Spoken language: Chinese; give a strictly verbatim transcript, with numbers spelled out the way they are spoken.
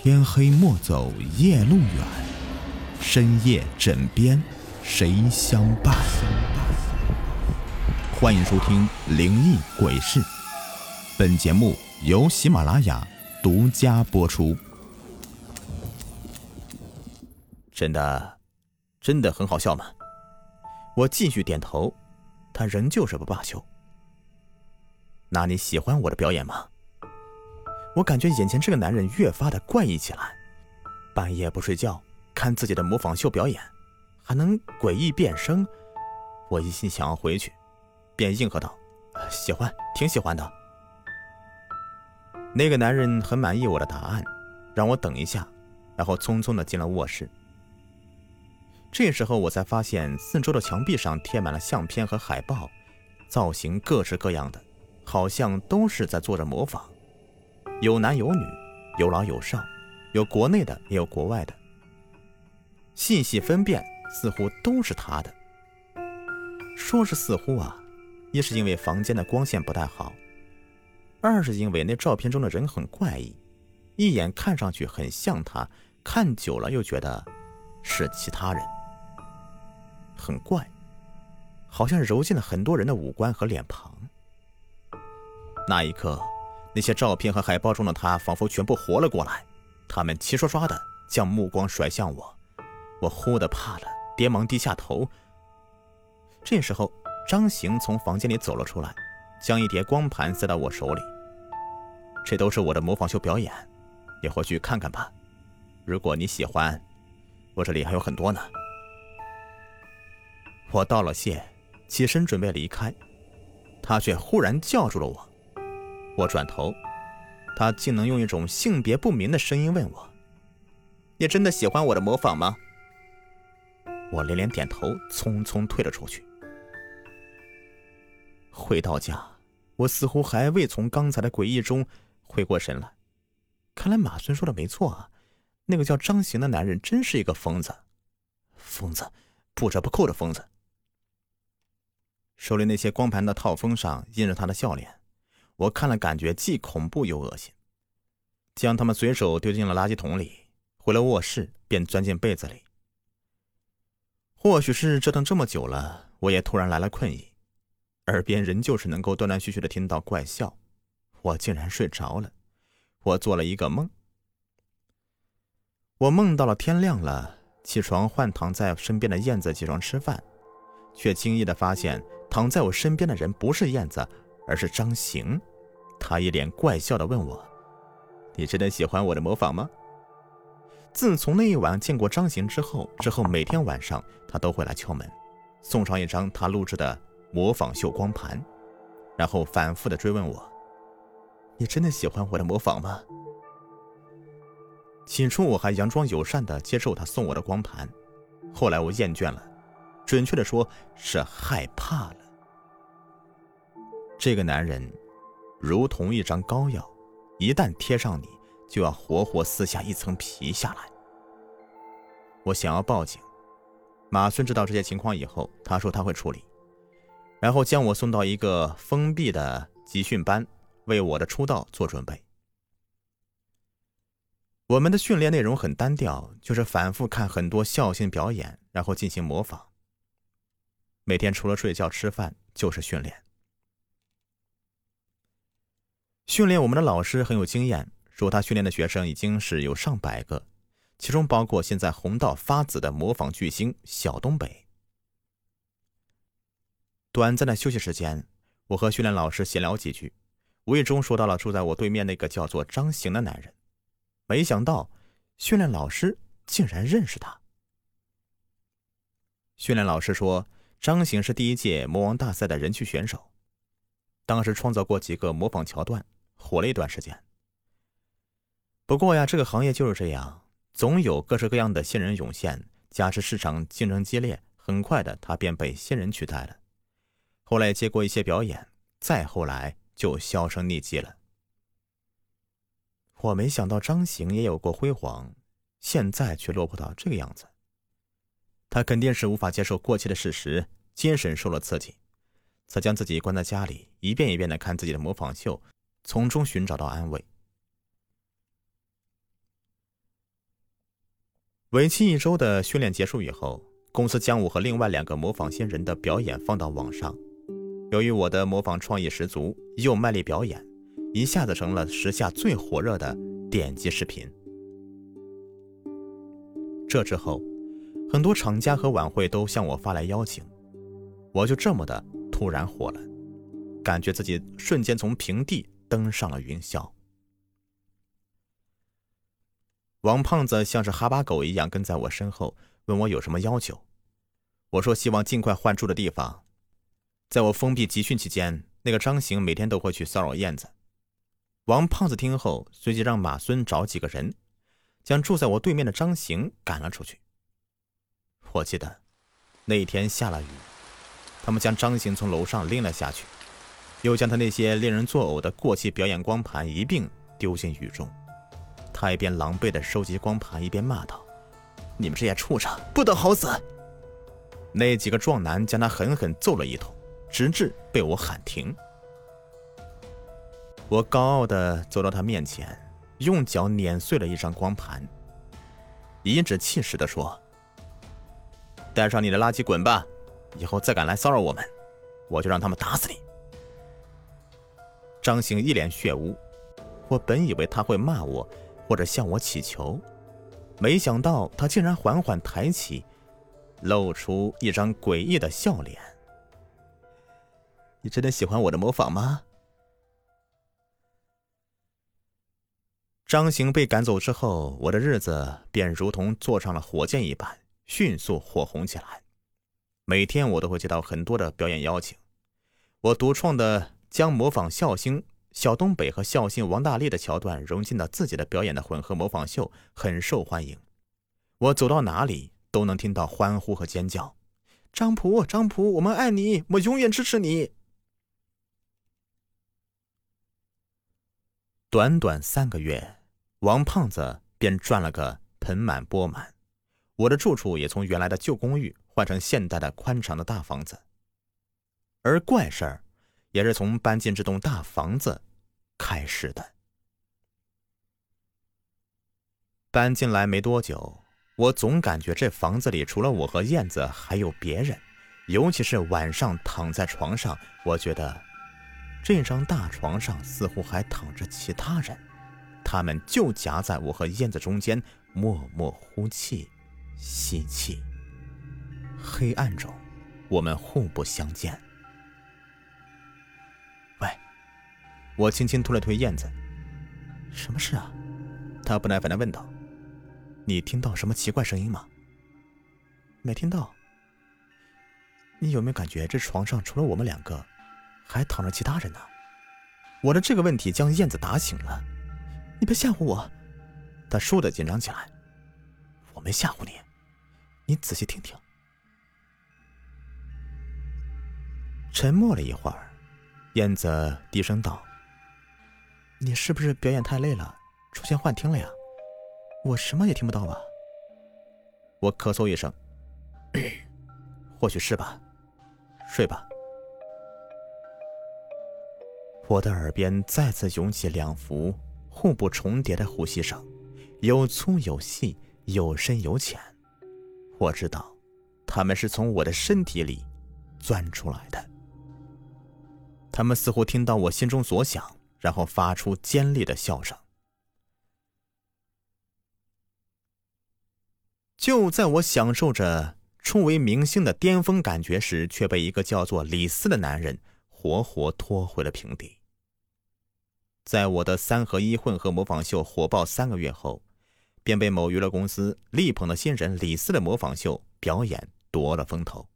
天黑莫走夜路远，深夜枕边谁相伴？欢迎收听灵异鬼事，本节目由喜马拉雅独家播出。真的真的很好笑吗？我继续点头，他仍旧是不罢休。那你喜欢我的表演吗？我感觉眼前这个男人越发的怪异起来，半夜不睡觉看自己的模仿秀表演，还能诡异变声。我一心想要回去，便应和道：喜欢，挺喜欢的。那个男人很满意我的答案，让我等一下，然后匆匆的进了卧室。这时候我才发现四周的墙壁上贴满了相片和海报，造型各式各样的，好像都是在做着模仿，有男有女，有老有少，有国内的也有国外的，细细分辨似乎都是他的。说是似乎啊，一是因为房间的光线不太好，二是因为那照片中的人很怪异，一眼看上去很像他，看久了又觉得是其他人，很怪，好像揉进了很多人的五官和脸庞。那一刻，那些照片和海报中的他仿佛全部活了过来，他们齐刷刷的将目光甩向我，我忽的怕了，连忙低下头。这时候张行从房间里走了出来，将一叠光盘塞到我手里。这都是我的模仿秀表演，你回去看看吧，如果你喜欢，我这里还有很多呢。我道了谢，起身准备离开，他却忽然叫住了我。我转头，他竟能用一种性别不明的声音问我：你真的喜欢我的模仿吗？我连连点头，匆匆退了出去。回到家，我似乎还未从刚才的诡异中回过神来。看来马孙说的没错啊，那个叫张行的男人真是一个疯子，疯子，不折不扣的疯子。手里那些光盘的套封上印着他的笑脸，我看了感觉既恐怖又恶心，将他们随手丢进了垃圾桶里，回了卧室便钻进被子里。或许是折腾这么久了，我也突然来了困意，耳边仍旧是能够断断续续的听到怪笑，我竟然睡着了。我做了一个梦，我梦到了天亮了，起床换躺在身边的燕子起床吃饭，却惊异的发现躺在我身边的人不是燕子，而是张行。他一脸怪笑的问我：你真的喜欢我的模仿吗？自从那一晚见过张行之后，之后每天晚上他都会来敲门，送上一张他录制的模仿秀光盘，然后反复的追问我：你真的喜欢我的模仿吗？起初我还佯装友善的接受他送我的光盘，后来我厌倦了，准确的说是害怕了。这个男人如同一张膏药，一旦贴上你，就要活活撕下一层皮下来。我想要报警，马孙知道这些情况以后，他说他会处理，然后将我送到一个封闭的集训班，为我的出道做准备。我们的训练内容很单调，就是反复看很多笑性表演，然后进行模仿。每天除了睡觉吃饭就是训练。训练我们的老师很有经验，说他训练的学生已经是有上百个，其中包括现在红到发紫的模仿巨星小东北。短暂的休息时间，我和训练老师闲聊几句，无意中说到了住在我对面那个叫做张行的男人，没想到训练老师竟然认识他。训练老师说，张行是第一届魔王大赛的人气选手，当时创造过几个模仿桥段，火了一段时间。不过呀，这个行业就是这样，总有各式各样的新人涌现，加之市场竞争激烈，很快的他便被新人取代了。后来接过一些表演，再后来就销声匿迹了。我没想到张行也有过辉煌，现在却落魄到这个样子。他肯定是无法接受过期的事实，精神受了刺激，才将自己关在家里，一遍一遍地看自己的模仿秀，从中寻找到安慰。 为期一周的训练结束以后，公司将我和另外两个模仿新人的表演放到网上。由于我的模仿创意十足，又卖力表演，一下子成了时下最火热的点击视频。这之后，很多厂家和晚会都向我发来邀请，我就这么的突然火了，感觉自己瞬间从平地登上了云霄。王胖子像是哈巴狗一样跟在我身后，问我有什么要求。我说希望尽快换住的地方。在我封闭集训期间，那个张行每天都会去骚扰燕子。王胖子听后，随即让马孙找几个人，将住在我对面的张行赶了出去。我记得那一天下了雨，他们将张行从楼上拎了下去，又将他那些令人作呕的过气表演光盘一并丢进雨中。他一边狼狈地收集光盘，一边骂道：“你们这些畜生，不得好死！”那几个壮男将他狠狠揍了一通，直至被我喊停。我高傲地走到他面前，用脚碾碎了一张光盘，颐指气使地说：“带上你的垃圾滚吧，以后再敢来骚扰我们，我就让他们打死你。”张行一脸血污，我本以为他会骂我或者向我乞求，没想到他竟然缓缓抬起，露出一张诡异的笑脸。“你真的喜欢我的模仿吗？”张行被赶走之后，我的日子便如同坐上了火箭一般，迅速火红起来。每天我都会接到很多的表演邀请，我独创的将模仿笑星小东北和笑星王大力的桥段融进到自己的表演的混合模仿秀很受欢迎。我走到哪里都能听到欢呼和尖叫：“张普，张普，我们爱你，我永远支持你！”短短三个月，王胖子便赚了个盆满钵满，我的住处也从原来的旧公寓换成现代的宽敞的大房子。而怪事儿也是从搬进这栋大房子开始的。搬进来没多久，我总感觉这房子里除了我和燕子还有别人，尤其是晚上躺在床上，我觉得这张大床上似乎还躺着其他人，他们就夹在我和燕子中间，默默呼气吸气。黑暗中我们互不相见。“喂！”我轻轻推了推燕子。“什么事啊？”她不耐烦地问道。“你听到什么奇怪声音吗？”“没听到。”“你有没有感觉这床上除了我们两个还躺着其他人呢？”我的这个问题将燕子打醒了。“你别吓唬我！”她倏地紧张起来。“我没吓唬你，你仔细听听。”沉默了一会儿，燕子低声道：“你是不是表演太累了，出现幻听了呀？我什么也听不到吧？”我咳嗽一声：“或许是吧，睡吧。”我的耳边再次涌起两幅互不重叠的呼吸声，有粗有细，有深有浅。我知道，他们是从我的身体里钻出来的。他们似乎听到我心中所想，然后发出尖利的笑声。就在我享受着初为明星的巅峰感觉时，却被一个叫做李斯的男人活活拖回了平地。在我的三合一混合模仿秀火爆三个月后，便被某娱乐公司力捧的新人李斯的模仿秀表演夺了风头。